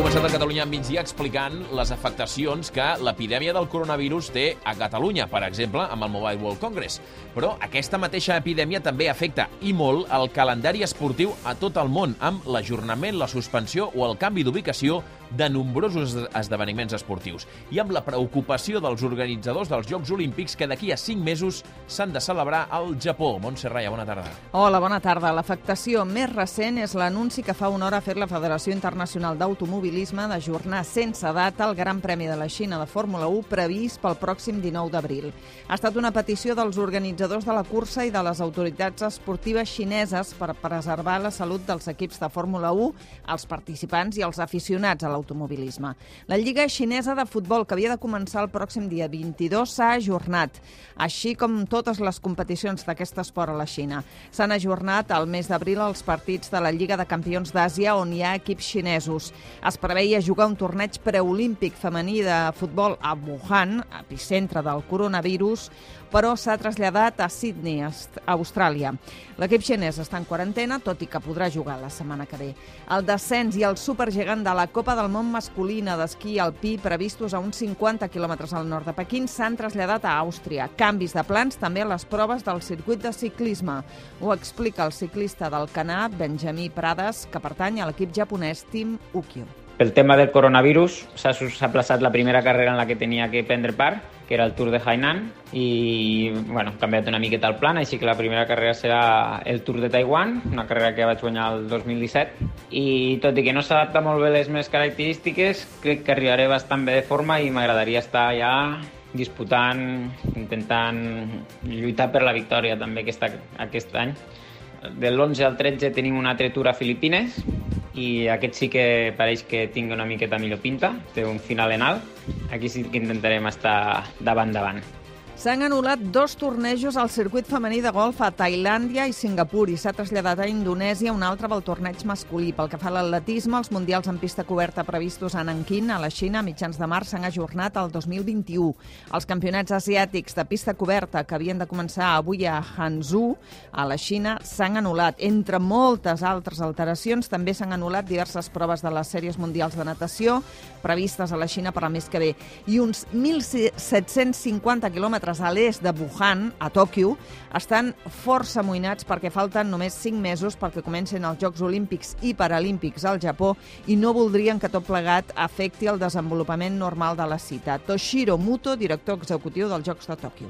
començat a Catalunya al migdia explicant les afectacions que l'epidèmia del coronavirus té a Catalunya, per exemple, amb el Mobile World Congress. Però aquesta mateixa epidèmia també afecta, i molt, el calendari esportiu a tot el món, amb l'ajornament, la suspensió o el canvi d'ubicació de nombrosos esdeveniments esportius. I amb la preocupació dels organitzadors dels Jocs Olímpics que d'aquí a 5 mesos s'han de celebrar al Japó. Montse Raya, bona tarda. Hola, bona tarda. L'afectació més recent és l'anunci que fa una hora ha fet la Federació Internacional d'Automobilisme d'ajornar sense data el Gran Premi de la Xina de Fórmula 1 previst pel pròxim 19 d'abril. Ha estat una petició dels organitzadors de la cursa i de les autoritats esportives xineses per preservar la salut dels equips de Fórmula 1, els participants i els aficionats a l'automobilisme. La Lliga Xinesa de Futbol, que havia de començar el pròxim dia 22, s'ha ajornat, així com totes les competicions d'aquest esport a la Xina. S'han ajornat al mes d'abril els partits de la Lliga de Campions d'Àsia, on hi ha equips xinesos. Es preveia jugar un torneig preolímpic femení de futbol a Wuhan, epicentre del coronavirus, però s'ha traslladat a Sydney, Austràlia. L'equip xinès està en quarantena, tot i que podrà jugar la setmana que ve. El descens i el supergegant de la Copa del Món masculina d'esquí alpí, previstos a uns 50 quilòmetres al nord de Pequín, s'han traslladat a Àustria. Canvis de plans també a les proves del circuit de ciclisme. Ho explica el ciclista del Canà, Benjamí Prades, que pertany a l'equip japonès Team Ukyo. Pel tema del coronavirus, s'ha aplaçat la primera carrera en la que tenia que prendre part, que era el Tour de Hainan, i bueno, hem canviat una miqueta el plan, així que la primera carrera serà el Tour de Taiwan, una carrera que vaig guanyar el 2017, i tot i que no s'adapta molt bé les meves característiques, crec que arribaré bastant bé de forma i m'agradaria estar ja disputant, intentant lluitar per la victòria també aquest any. De l'11 al 13 tenim un altre Tour a Filipines, i aquest sí que pareix que tingui una miqueta millor pinta, té un final en alt. Aquí sí que intentarem estar davant. S'han anul·lat 2 tornejos al circuit femení de golf a Tailàndia i Singapur i s'ha traslladat a Indonèsia un altre pel torneig masculí. Pel que fa a l'atletisme, els mundials en pista coberta previstos a Nanquín, a la Xina, a mitjans de març, s'han ajornat al 2021. Els campionats asiàtics de pista coberta, que havien de començar avui a Hangzhou, a la Xina, s'han anul·lat. Entre moltes altres alteracions, també s'han anul·lat diverses proves de les sèries mundials de natació previstes a la Xina per al mes que ve. I uns 1.750 quilòmetres a l'est de Wuhan, a Tòquio, estan força amoïnats perquè falten només 5 mesos perquè comencin els Jocs Olímpics i Paralímpics al Japó i no voldrien que tot plegat afecti el desenvolupament normal de la cita. Toshiro Muto, director executiu dels Jocs de Tòquio.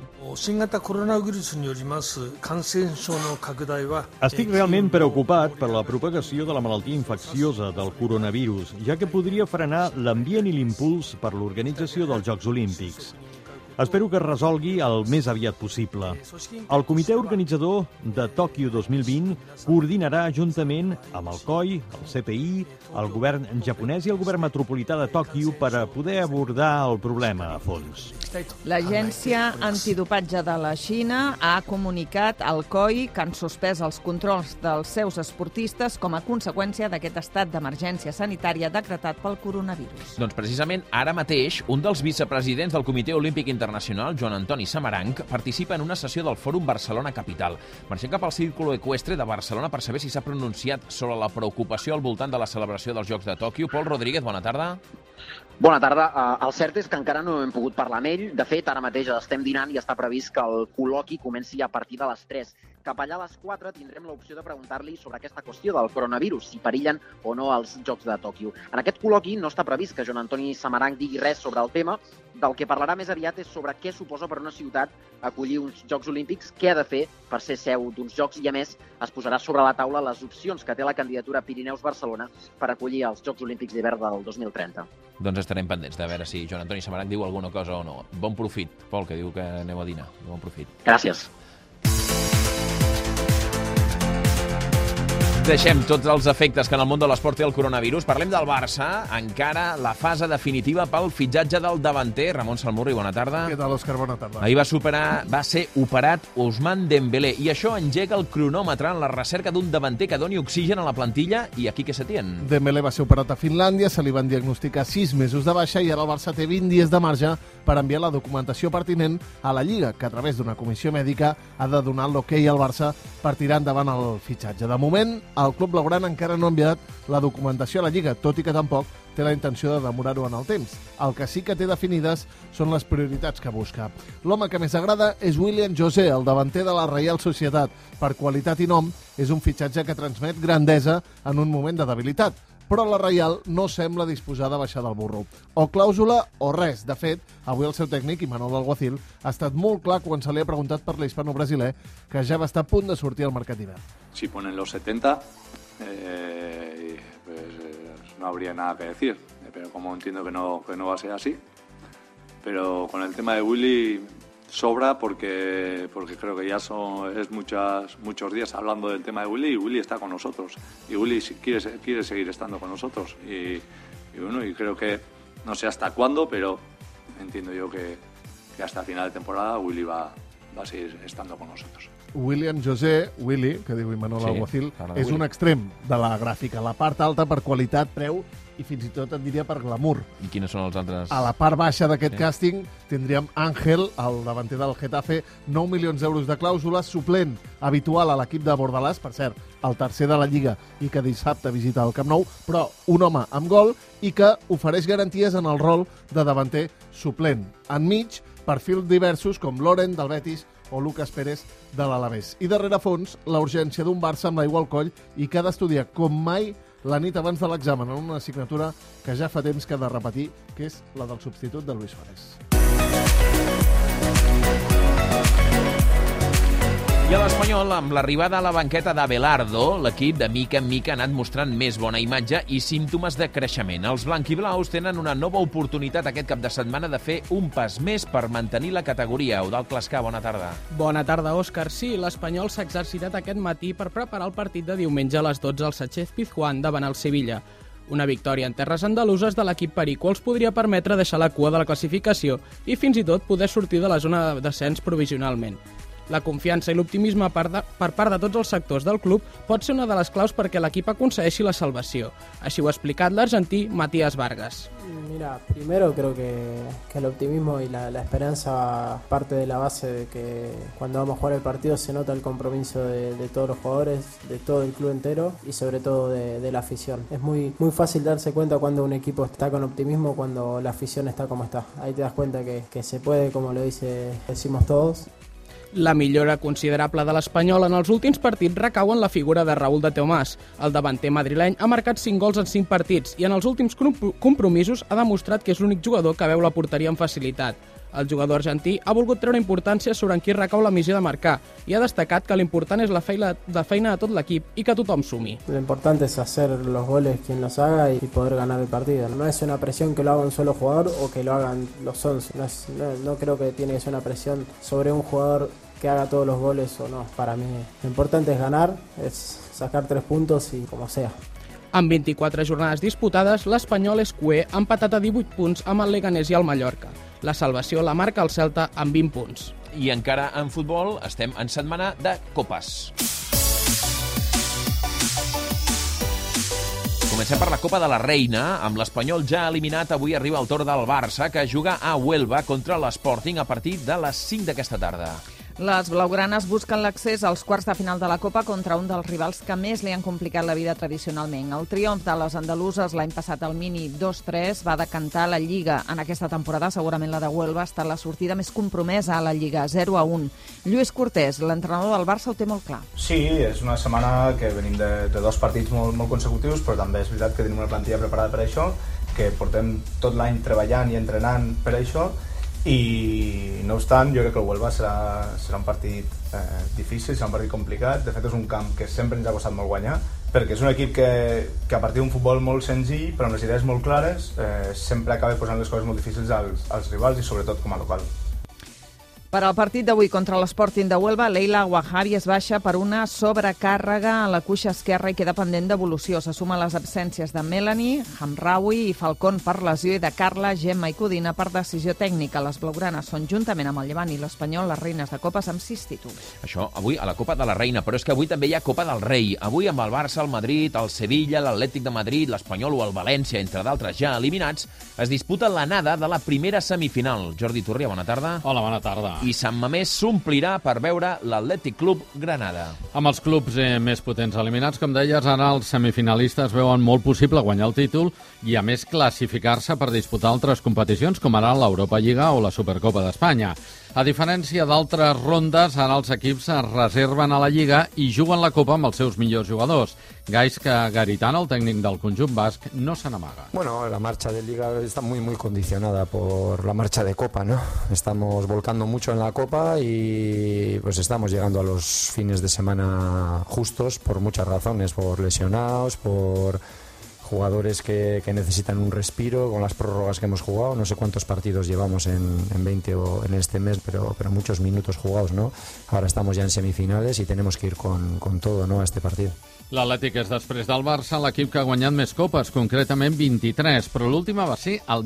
Estic realment preocupat per la propagació de la malaltia infecciosa del coronavirus, ja que podria frenar l'ambient i l'impuls per l'organització dels Jocs Olímpics. Espero que es resolgui el més aviat possible. El comitè organitzador de Tòquio 2020 coordinarà juntament amb el COI, el CPI, el govern japonès i el govern metropolità de Tòquio per a poder abordar el problema a fons. L'Agència Antidopatge de la Xina ha comunicat al COI que han suspès els controls dels seus esportistes com a conseqüència d'aquest estat d'emergència sanitària decretat pel coronavirus. Doncs precisament ara mateix, un dels vicepresidents del Comitè Olímpic Internacional, Joan Antoni Samaranch, participa en una sessió del Fòrum Barcelona Capital. Marxem cap al Círculo Ecuestre de Barcelona per saber si s'ha pronunciat sobre la preocupació al voltant de la celebració dels Jocs de Tòquio. Pol Rodríguez, bona tarda. Bona tarda. El cert és que encara no hem pogut parlar amb ell. De fet, ara mateix estem dinant i està previst que el col·loqui comenci a partir de les 3. Cap allà a les 4 tindrem l'opció de preguntar-li sobre aquesta qüestió del coronavirus, si perillen o no els Jocs de Tòquio. En aquest col·loqui no està previst que Joan Antoni Samaranch digui res sobre el tema. Del que parlarà més aviat és sobre què suposa per una ciutat acollir uns Jocs Olímpics, què ha de fer per ser seu d'uns Jocs i, a més, es posarà sobre la taula les opcions que té la candidatura Pirineus-Barcelona per acollir els Jocs Olímpics d'hivern del 2030. Doncs estarem pendents de veure si Joan Antoni Samaranch diu alguna cosa o no. Bon profit, Pol, que diu que aneu a dinar. Bon profit. Gràcies. Deixem tots els efectes que en el món de l'esport té el coronavirus. Parlem del Barça, encara la fase definitiva pel fitxatge del davanter. Ramon Salmurri, bona tarda. Què tal, Òscar? Bona tarda. Ahir va ser operat Ousmane Dembélé i això engega el cronòmetre en la recerca d'un davanter que doni oxigen a la plantilla i aquí què se tien. Dembélé va ser operat a Finlàndia, se li van diagnosticar 6 mesos de baixa i ara el Barça té 20 dies de marge per enviar la documentació pertinent a la Lliga, que a través d'una comissió mèdica ha de donar l'ok al Barça per tirar endavant el fitxatge. De moment, el club blaugrana encara no ha enviat la documentació a la Lliga, tot i que tampoc té la intenció de demorar-ho en el temps. El que sí que té definides són les prioritats que busca. L'home que més agrada és William José, el davanter de la Reial Societat. Per qualitat i nom, és un fitxatge que transmet grandesa en un moment de debilitat. Però la Reial no sembla disposada a baixar del burro. O clàusula o res. De fet, avui el seu tècnic, Imanol Alguacil, ha estat molt clar quan se li ha preguntat per l'hispano-brasiler, que ja va estar a punt de sortir al mercat d'hivern. Si ponen los 70, no habría nada que decir, pero como entiendo que no va a ser así, pero con el tema de Willy sobra porque creo que ya es muchos días hablando del tema de Willy y Willy está con nosotros y Willy quiere seguir estando con nosotros y bueno, y creo que no sé hasta cuándo, pero entiendo yo que hasta final de temporada Willy va a seguir estando con nosotros. William José, Willy, que diu Imanol Alguacil, és un extrem de la gràfica. La part alta per qualitat, preu i fins i tot et diria per glamour. I quines són els altres? A la part baixa d'aquest càsting tindríem Ángel, el davanter del Getafe, 9 milions d'euros de clàusula, suplent habitual a l'equip de Bordalàs, per cert, el tercer de la Lliga i que dissabte visita el Camp Nou, però un home amb gol i que ofereix garanties en el rol de davanter suplent. Enmig, perfils diversos com Loren, del Betis, o Lucas Pérez de l'Alavés. I darrere fons, la urgència d'un Barça amb l'aigua al coll i que ha d'estudiar com mai la nit abans de l'examen en una assignatura que ja fa temps que ha de repetir, que és la del substitut de Luis Suárez. I a l'Espanyol, amb l'arribada a la banqueta d'Abelardo, l'equip de mica en mica ha anat mostrant més bona imatge i símptomes de creixement. Els blanquiblaus tenen una nova oportunitat aquest cap de setmana de fer un pas més per mantenir la categoria. Eudald Clascar, bona tarda. Bona tarda, Òscar. Sí, l'Espanyol s'ha exercitat aquest matí per preparar el partit de diumenge a les 12 al Sánchez-Pizjuán davant el Sevilla. Una victòria en terres andaluses de l'equip perico els podria permetre deixar la cua de la classificació i fins i tot poder sortir de la zona de descens provisionalment. La confiança i l'optimisme per part de tots els sectors del club pot ser una de les claus perquè l'equip aconsegueixi la salvació. Així ho ha explicat l'argentí Matías Vargas. Mira, primero creo que el optimismo y la esperanza parte de la base de que cuando vamos a jugar el partido se nota el compromiso de todos los jugadores, de todo el club entero y sobre todo de la afición. Es muy fácil darse cuenta cuando un equipo está con optimismo, cuando la afición está como está. Ahí te das cuenta que se puede, como lo decimos todos. La millora considerable de l'Espanyol en els últims partits recau en la figura de Raúl de Tomàs. El davanter madrileny ha marcat 5 gols en 5 partits i en els últims compromisos ha demostrat que és l'únic jugador que veu la porteria amb facilitat. El jugador argentí ha volgut treure importància sobre en qui recau la missió de marcar i ha destacat que l'important és la feina de tot l'equip i que tothom sumi. Lo importante es hacer los goles quien los haga y poder ganar el partido. No es una presión que lo haga un solo jugador o que lo hagan los 11. No creo que tiene que ser una presión sobre un jugador que haga todos los goles o no. Para mí lo importante es ganar, es sacar 3 puntos y como sea. Amb 24 jornades disputades, l'Espanyol és cuer, empatat a 18 punts amb el Leganés i el Mallorca. La salvació la marca el Celta amb 20 punts. I encara en futbol estem en setmana de copes. Comencem per la Copa de la Reina. Amb l'Espanyol ja eliminat, avui arriba el torn del Barça, que juga a Huelva contra l'Sporting a partir de les 5 d'aquesta tarda. Les blaugranes busquen l'accés als quarts de final de la Copa contra un dels rivals que més li han complicat la vida tradicionalment. El triomf de les andaluses l'any passat al Mini 2-3 va decantar la Lliga. En aquesta temporada, segurament la de Huelva, ha estat la sortida més compromesa a la Lliga, 0-1. Lluís Cortés, l'entrenador del Barça, ho té molt clar. Sí, és una setmana que venim de 2 partits molt consecutius, però també és veritat que tenim una plantilla preparada per això, que portem tot l'any treballant i entrenant per això, i no obstant jo crec que el Huelva serà un partit difícil, serà un partit complicat. De fet és un camp que sempre ens ha costat molt guanyar, perquè és un equip que a partir d'un futbol molt senzill però amb les idees molt clares sempre acaba posant les coses molt difícils als rivals i sobretot com a local. Per al partit d'avui contra l'Sporting de Huelva, Leila Wahabi es baixa per una sobrecàrrega a la cuixa esquerra i queda pendent d'evolució. Se suma les absències de Melanie, Hamraoui i Falcón per lesió i de Carla, Gemma i Codina per decisió tècnica. Les blaugranes són, juntament amb el Llevant i l'Espanyol, les reines de Copes amb 6 títols. Això avui a la Copa de la Reina, però és que avui també hi ha Copa del Rei. Avui amb el Barça, el Madrid, el Sevilla, l'Atlètic de Madrid, l'Espanyol o el València, entre d'altres ja eliminats, es disputa l'anada de la primera semifinal. Jordi Turria, bona tarda. Hola, bona tarda. i Sant Mamés s'omplirà per veure l'Atlètic Club Granada. Amb els clubs més potents eliminats, com deies, ara els semifinalistes veuen molt possible guanyar el títol i, a més, classificar-se per disputar altres competicions, com ara l'Europa Lliga o la Supercopa d'Espanya. A diferència d'altres rondes, ara els equips es reserven a la Lliga i juguen la Copa amb els seus millors jugadors. Gaizka Garitano, el tècnic del conjunt basc, no se n'amaga. Bueno, la marcha de Liga está muy condicionada por la marcha de Copa, ¿no? Estamos volcando mucho en la Copa y pues estamos llegando a los fines de semana justos por muchas razones, por lesionados, por jugadores que necesitan un respiro con las prórrogas que hemos jugado. No sé cuántos partidos llevamos en 20 o en este mes, pero muchos minutos jugados, ¿no? Ahora estamos ya en semifinales y tenemos que ir con todo, ¿no?, a este partido. L'Atlètic és, després del Barça, l'equip que ha guanyat més copes, concretament 23, però l'última va ser el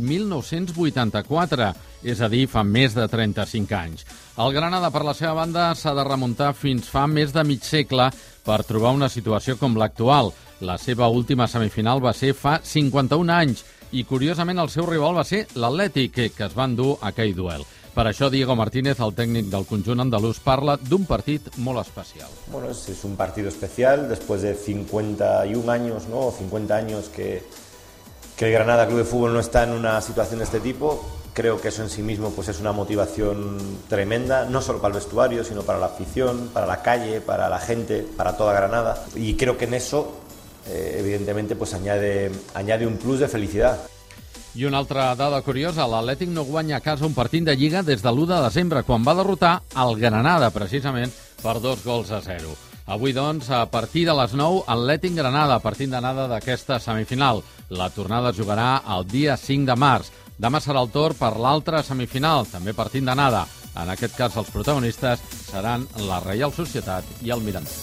1984, és a dir, fa més de 35 anys. El Granada, per la seva banda, s'ha de remuntar fins fa més de mig segle per trobar una situació com l'actual. La seva última semifinal va ser fa 51 anys i, curiosament, el seu rival va ser l'Atlètic, que es va endur aquell duel. Per això, Diego Martínez, el tècnic del conjunt andalús, parla d'un partit molt especial. Bueno, es un partido especial después de 51 años, ¿no? O 50 años que el Granada Club de Fútbol no está en una situación de este tipo. Creo que eso en sí mismo pues es una motivación tremenda, no solo para el vestuario, sino para la afición, para la calle, para la gente, para toda Granada. Y creo que en eso, evidentemente, pues añade un plus de felicidad. I una altra dada curiosa, l'Atlètic no guanya a casa un partit de Lliga des de l'1 de desembre, quan va derrotar el Granada, precisament, per 2-0. Avui, doncs, a partir de les 9, Atlètic-Granada, partit d'anada d'aquesta semifinal. La tornada es jugarà el dia 5 de març. Demà serà el torn per l'altra semifinal, també partit d'anada. En aquest cas, els protagonistes seran la Reial Societat i el Mirandés.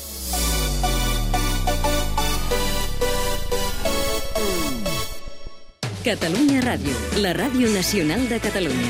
Catalunya Ràdio, la ràdio nacional de Catalunya.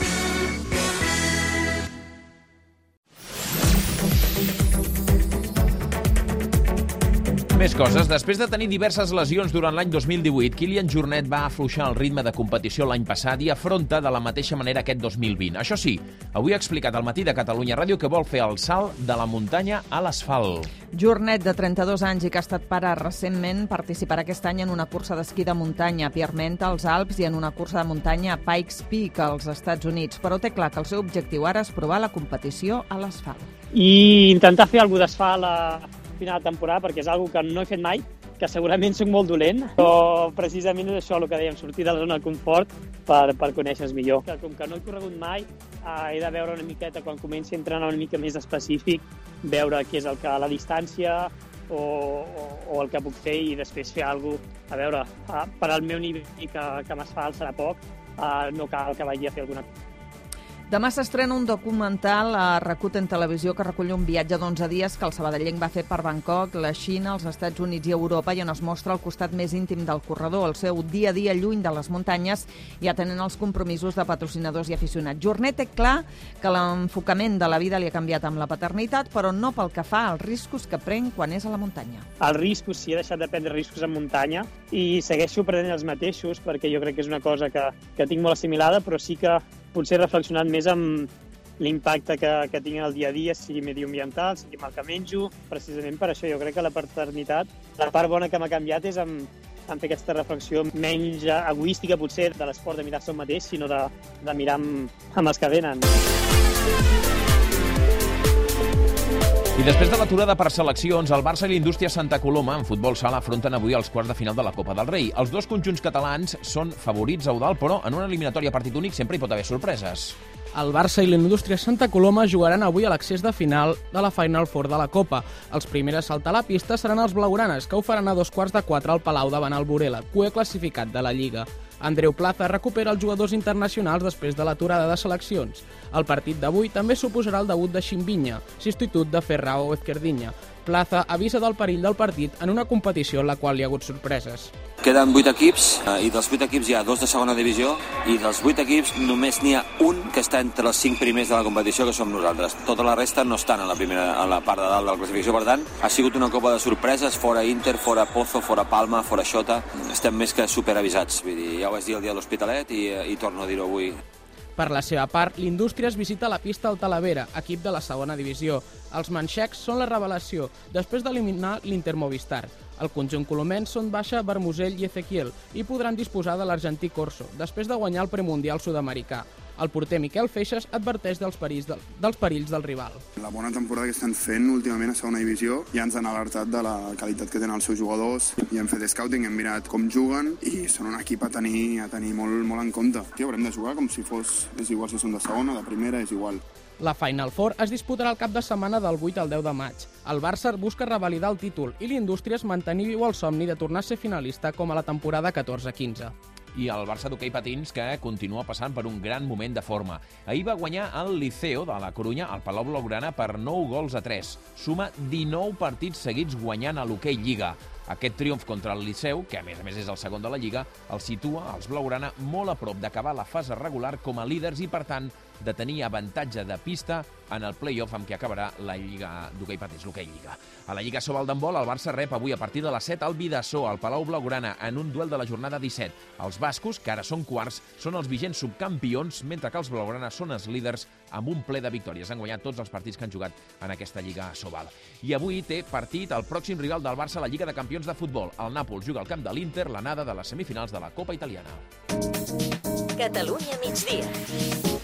Més coses. Després de tenir diverses lesions durant l'any 2018, Kilian Jornet va afluixar el ritme de competició l'any passat i afronta de la mateixa manera aquest 2020. Això sí, avui ha explicat al matí de Catalunya Ràdio que vol fer el salt de la muntanya a l'asfalt. Jornet, de 32 anys i que ha estat pare recentment, participarà aquest any en una cursa d'esquí de muntanya a Pierrement, als Alps, i en una cursa de muntanya a Pikes Peak, als Estats Units. Però té clar que el seu objectiu ara és provar la competició a l'asfalt. I intentar fer alguna d'asfalt a final de temporada, perquè és una que no he fet mai, que segurament soc molt dolent, però precisament és això el que dèiem, sortir de la zona de confort per conèixer-nos millor. Com que no he corregut mai, he de veure una miqueta, quan comenci a entrenar una mica més específic, veure què és el que la distància o el que puc fer i després fer alguna cosa. A veure, per al meu nivell que m'asfalt serà poc, no cal que vagi a fer alguna cosa. Demà s'estrena un documental a Rakuten Televisió que recull un viatge d'11 dies que el sabadellenc va fer per Bangkok, la Xina, els Estats Units i Europa, i on es mostra el costat més íntim del corredor, el seu dia a dia lluny de les muntanyes i atenent els compromisos de patrocinadors i aficionats. Jornet té clar que l'enfocament de la vida li ha canviat amb la paternitat, però no pel que fa als riscos que pren quan és a la muntanya. Els riscos, sí, he deixat de prendre riscos en muntanya i segueixo prenent els mateixos perquè jo crec que és una cosa que tinc molt assimilada, però sí que potser he reflexionat més amb l'impacte que tinc en el dia a dia, sigui mediambiental, sigui amb el que menjo. Precisament per això jo crec que la paternitat, la part bona que m'ha canviat és en fer aquesta reflexió menys egoística, potser, de l'esport de mirar-se un mateix, sinó de mirar amb els que venen. I després de l'aturada per seleccions, el Barça i l'Indústria Santa Coloma en futbol sala afronten avui els quarts de final de la Copa del Rei. Els dos conjunts catalans són favorits a Eudald, però en una eliminatòria a partit únic sempre hi pot haver sorpreses. El Barça i l'Indústria Santa Coloma jugaran avui a l'accés de final de la Final Four de la Copa. Els primers a saltar a la pista seran els blaugranes, que ho faran a 3:15 al Palau davant el Burela, cué classificat de la Lliga. Andreu Plaza recupera els jugadors internacionals després de l'aturada de seleccions. El partit d'avui també suposarà el debut de Ximbinya, substitut de Ferrao Ezquerdiña. Plaza avisa del perill del partit en una competició en la qual hi ha hagut sorpreses. Queden 8 equips i dels 8 equips hi ha 2 de segona divisió i dels 8 equips només n'hi ha un que està entre els 5 primers de la competició, que som nosaltres. Tota la resta no estan a la part de dalt de la classificació, per tant, ha sigut una copa de sorpreses, fora Inter, fora Pozo, fora Palma, fora Xota. Estem més que superavisats, vull dir, ja ho vaig dir el dia de l'Hospitalet i torno a dir-ho avui. Per la seva part, l'Indústries visita la pista al Talavera, equip de la segona divisió. Els manxecs són la revelació, després d'eliminar l'Inter Movistar. El conjunt colomenç són baixa Bermusell i Ezequiel i podran disposar de l'argentí Corso, després de guanyar el premundial sud-americà. El porter Miquel Feixes adverteix dels perills del rival. La bona temporada que estan fent últimament a segona divisió ja ens han alertat de la qualitat que tenen els seus jugadors i hem fet scouting, hem mirat com juguen i són un equip a tenir molt en compte. Haurem de jugar com si és igual si són de segona, de primera, és igual. La Final Four es disputarà el cap de setmana del 8 al 10 de maig. El Barça busca revalidar el títol i l'Indústries mantenir viu el somni de tornar a ser finalista com a la temporada 14-15. I el Barça d'hoquei patins, que continua passant per un gran moment de forma. Ahir va guanyar el Liceo de la Corunya al Palau Blaugrana per 9-3. Suma 19 partits seguits guanyant a l'hoquei Lliga. Aquest triomf contra el Liceu, que a més és el segon de la Lliga, el situa, els blaugrana, molt a prop d'acabar la fase regular com a líders i, per tant, de tenir avantatge de pista en el play-off amb què acabarà la Lliga d'hoquei patins, l'hoquei Lliga. A la Lliga Sobal d'handbol, el Barça rep avui a partir de les 7 al Bidassó, al Palau Blaugrana, en un duel de la jornada 17. Els bascos, que ara són quarts, són els vigents subcampions, mentre que els blaugrana són els líders amb un ple de victòries. Han guanyat tots els partits que han jugat en aquesta Lliga Sobal. I avui té partit el pròxim rival del Barça a la Lliga de Campions de Futbol. El Nàpols juga al camp de l'Inter, l'anada de les semifinals de la Copa Italiana. Catalunya migdia.